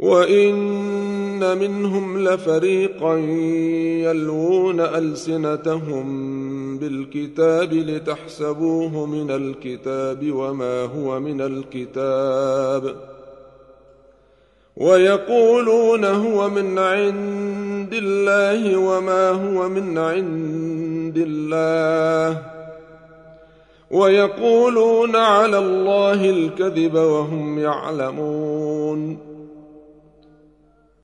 وإن منهم لفريقا يلوون ألسنتهم بالكتاب لتحسبوه من الكتاب وما هو من الكتاب ويقولون هو من عند الله وما هو من عند الله ويقولون على الله الكذب وهم يعلمون